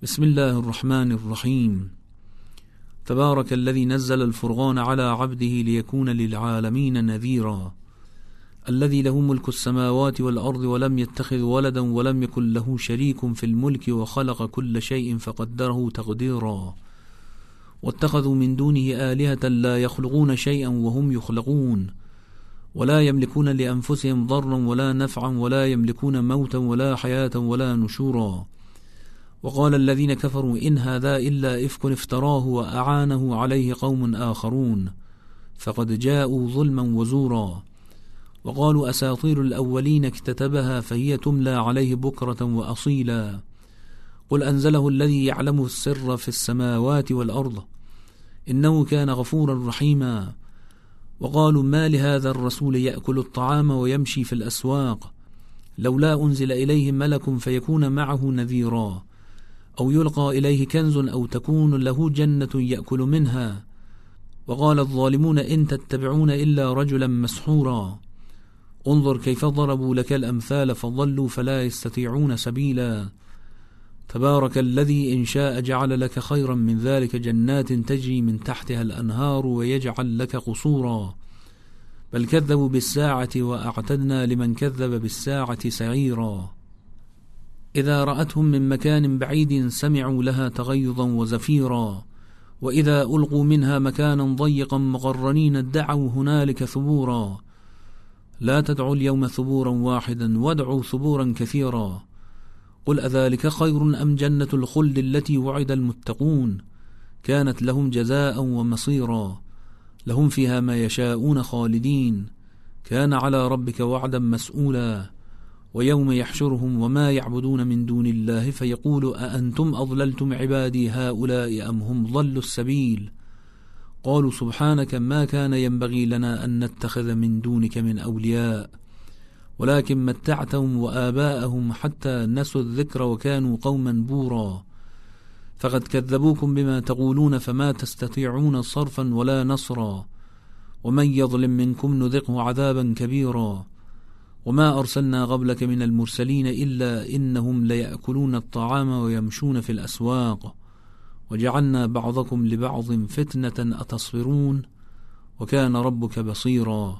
بسم الله الرحمن الرحيم. تبارك الذي نزل الفرقان على عبده ليكون للعالمين نذيرا، الذي له ملك السماوات والأرض ولم يتخذ ولدا ولم يكن له شريك في الملك وخلق كل شيء فقدره تقديرا، واتخذوا من دونه آلهة لا يخلقون شيئا وهم يخلقون، ولا يملكون لأنفسهم ضرا ولا نفعا ولا يملكون موتا ولا حياة ولا نشورا. وقال الذين كفروا إن هذا إلا إفك افتراه وأعانه عليه قوم آخرون فقد جاءوا ظلما وزورا. وقالوا أساطير الأولين اكتتبها فهي تملى عليه بكرة وأصيلا، قل أنزله الذي يعلم السر في السماوات والأرض إنه كان غفورا رحيما. وقالوا ما لهذا الرسول يأكل الطعام ويمشي في الأسواق لولا أنزل إليه ملك فيكون معه نذيرا، أو يلقى إليه كنز أو تكون له جنة يأكل منها. وقال الظالمون إن تتبعون إلا رجلا مسحورا، انظر كيف ضربوا لك الأمثال فضلوا فلا يستطيعون سبيلا. تبارك الذي إن شاء جعل لك خيرا من ذلك جنات تجري من تحتها الأنهار ويجعل لك قصورا، بل كذبوا بالساعة وأعتدنا لمن كذب بالساعة سعيرا. إذا رأتهم من مكان بعيد سمعوا لها تغيظا وزفيرا، وإذا ألقوا منها مكانا ضيقا مقرنين دعوا هنالك ثبورا، لا تدعوا اليوم ثبورا واحدا وادعوا ثبورا كثيرا. قل أذلك خير أم جنة الخلد التي وعد المتقون كانت لهم جزاء ومصيرا، لهم فيها ما يشاءون خالدين كان على ربك وعدا مسؤولا. ويوم يحشرهم وما يعبدون من دون الله فيقول أأنتم أضللتم عبادي هؤلاء أم هم ضلوا السبيل، قالوا سبحانك ما كان ينبغي لنا أن نتخذ من دونك من أولياء ولكن متعتهم وآباءهم حتى نسوا الذكر وكانوا قوما بورا. فقد كذبوكم بما تقولون فما تستطيعون صرفا ولا نصرا، ومن يظلم منكم نذقه عذابا كبيرا. وما أرسلنا قبلك من المرسلين إلا إنهم ليأكلون الطعام ويمشون في الأسواق، وجعلنا بعضكم لبعض فتنة أتصبرون وكان ربك بصيرا.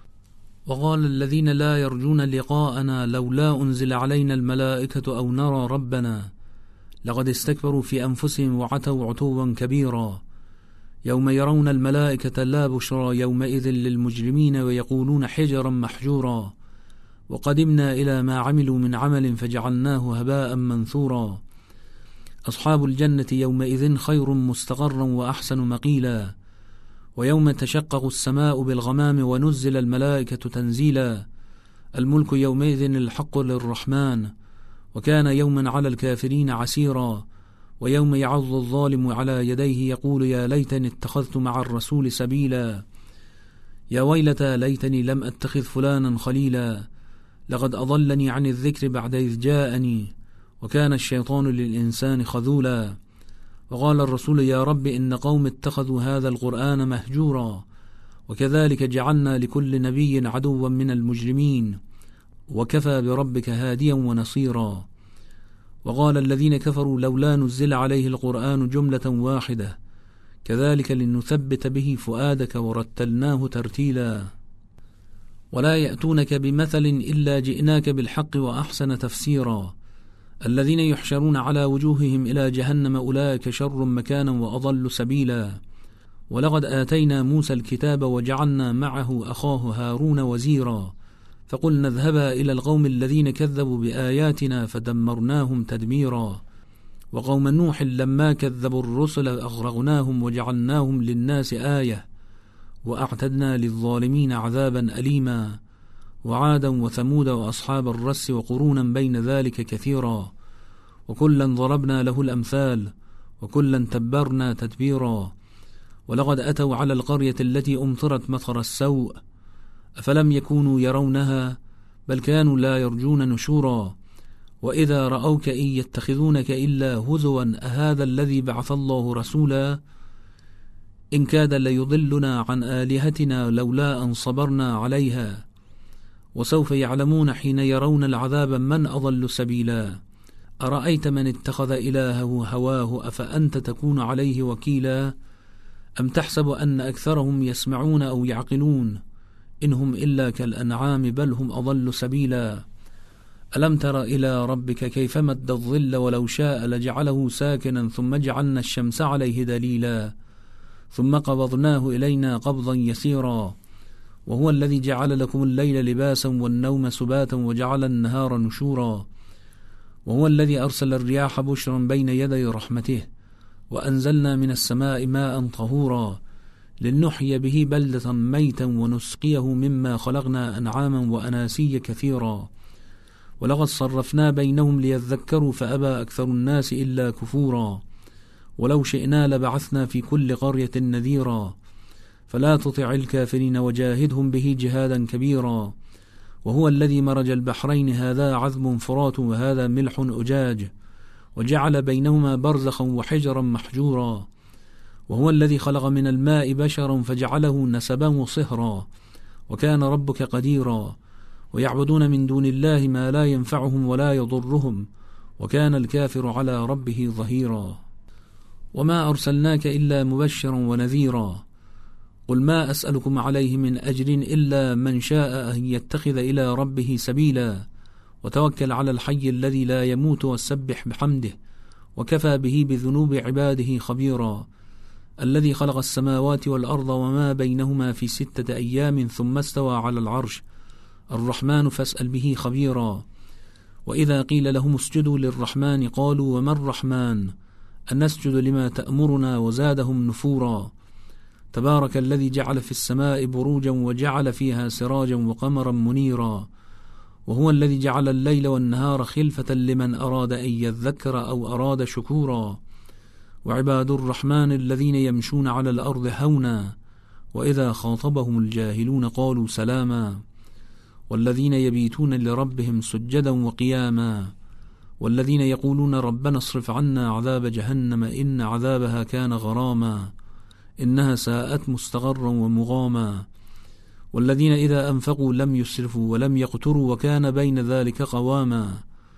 وقال الذين لا يرجون لقاءنا لولا أنزل علينا الملائكة أو نرى ربنا لقد استكبروا في أنفسهم وعتوا عتوا كبيرا. يوم يرون الملائكة لا بشرى يومئذ للمجرمين ويقولون حجرا محجورا، وقدمنا إلى ما عملوا من عمل فجعلناه هباء منثورا. أصحاب الجنة يومئذ خير مستقرا وأحسن مقيلا. ويوم تشقق السماء بالغمام ونزل الملائكة تنزيلا، الملك يومئذ الحق للرحمن وكان يوما على الكافرين عسيرا. ويوم يعض الظالم على يديه يقول يا ليتني اتخذت مع الرسول سبيلا، يا ويلتى ليتني لم أتخذ فلانا خليلا، لقد أضلني عن الذكر بعد إذ جاءني وكان الشيطان للإنسان خذولا. وقال الرسول يا رب إن قوم اتخذوا هذا القرآن مهجورا، وكذلك جعلنا لكل نبي عدوا من المجرمين وكفى بربك هاديا ونصيرا. وقال الذين كفروا لولا نزل عليه القرآن جملة واحدة كذلك لنثبت به فؤادك ورتلناه ترتيلا. ولا يأتونك بمثل إلا جئناك بالحق وأحسن تفسيرا. الذين يحشرون على وجوههم إلى جهنم أولئك شر مكانا وأضل سبيلا. ولقد آتينا موسى الكتاب وجعلنا معه أخاه هارون وزيرا، فقلنا اذهبا إلى القوم الذين كذبوا بآياتنا فدمرناهم تدميرا. وقوم نوح لما كذبوا الرسل أغرقناهم وجعلناهم للناس آية وأعتدنا للظالمين عذابا أليما. وعادا وثمود وأصحاب الرس وقرونا بين ذلك كثيرا، وكلا ضربنا له الأمثال وكلا تبرنا تتبيرا. ولقد أتوا على القرية التي أمطرت مطر السوء أفلم يكونوا يرونها بل كانوا لا يرجون نشورا. وإذا رأوك إن يتخذونك إلا هزوا أهذا الذي بعث الله رسولا إن كاد ليضلنا عن آلهتنا لولا أن صبرنا عليها. وسوف يعلمون حين يرون العذاب من أضل سبيلا أرأيت من اتخذ إلهه هواه أفأنت تكون عليه وكيلا أم تحسب أن أكثرهم يسمعون أو يعقلون إنهم إلا كالأنعام بل هم أضل سبيلا ألم تر إلى ربك كيف مد الظل ولو شاء لجعله ساكنا ثم جعلنا الشمس عليه دليلا ثم قبضناه إلينا قبضا يسيرا وهو الذي جعل لكم الليل لباسا والنوم سباتا وجعل النهار نشورا وهو الذي أرسل الرياح بشرا بين يدي رحمته وأنزلنا من السماء ماء طهورا لنحيي به بلدة ميتا ونسقيه مما خلقنا أنعاما وأناسيا كثيرا ولقد صرفنا بينهم ليذكروا فأبى أكثر الناس إلا كفورا ولو شئنا لبعثنا في كل قرية نذيرا فلا تطع الكافرين وجاهدهم به جهادا كبيرا وهو الذي مرج البحرين هذا عذب فرات وهذا ملح أجاج وجعل بينهما برزخا وحجرا محجورا وهو الذي خلق من الماء بشرا فجعله نسبا وصهرا وكان ربك قديرا ويعبدون من دون الله ما لا ينفعهم ولا يضرهم وكان الكافر على ربه ظهيرا وما أرسلناك إلا مبشرا ونذيرا قل ما أسألكم عليه من أجر إلا من شاء أن يتخذ إلى ربه سبيلا وتوكل على الحي الذي لا يموت وسبح بحمده وكفى به بذنوب عباده خبيرا الذي خلق السماوات والأرض وما بينهما في 6 أيام ثم استوى على العرش الرحمن فاسأل به خبيرا وإذا قيل لهم اسجدوا للرحمن قالوا وما الرحمن أن نسجد لما تأمرنا وزادهم نفورا تبارك الذي جعل في السماء بروجا وجعل فيها سراجا وقمرا منيرا وهو الذي جعل الليل والنهار خلفة لمن أراد أن يذكر أو أراد شكورا وعباد الرحمن الذين يمشون على الأرض هونا وإذا خاطبهم الجاهلون قالوا سلاما والذين يبيتون لربهم سجدا وقياما والذين يقولون ربنا اصرف عنا عذاب جهنم إن عذابها كان غراما إنها ساءت مستقرا ومقاما والذين إذا أنفقوا لم يسرفوا ولم يقتروا وكان بين ذلك قواما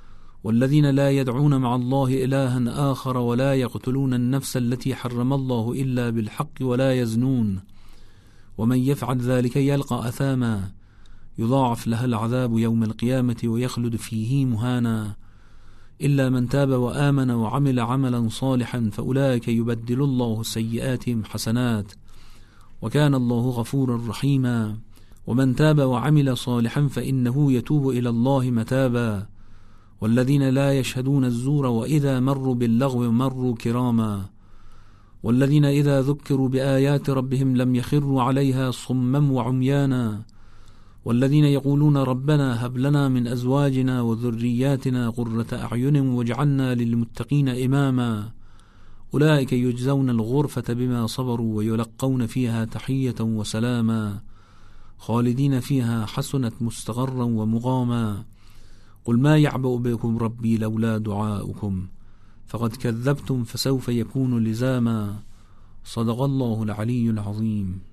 والذين لا يدعون مع الله إلها آخر ولا يقتلون النفس التي حرم الله إلا بالحق ولا يزنون ومن يفعل ذلك يلقى أثاما يضاعف لها العذاب يوم القيامة ويخلد فيه مهانا إلا من تاب وآمن وعمل عملا صالحا فأولئك يبدل الله سيئاتهم حسنات وكان الله غفورا رحيما ومن تاب وعمل صالحا فإنه يتوب إلى الله متابا والذين لا يشهدون الزور وإذا مروا باللغو مروا كراما والذين إذا ذكروا بآيات ربهم لم يخروا عليها صما وعميانا والذين يقولون ربنا هب لنا من أزواجنا وذرياتنا قرة أعين واجعلنا للمتقين إماما أولئك يجزون الغرفة بما صبروا ويلقون فيها تحية وسلاما خالدين فيها حسنت مستقرا ومقاما قل ما يعبأ بكم ربي لولا دعاؤكم فقد كذبتم فسوف يكون لزاما صدق الله العلي العظيم.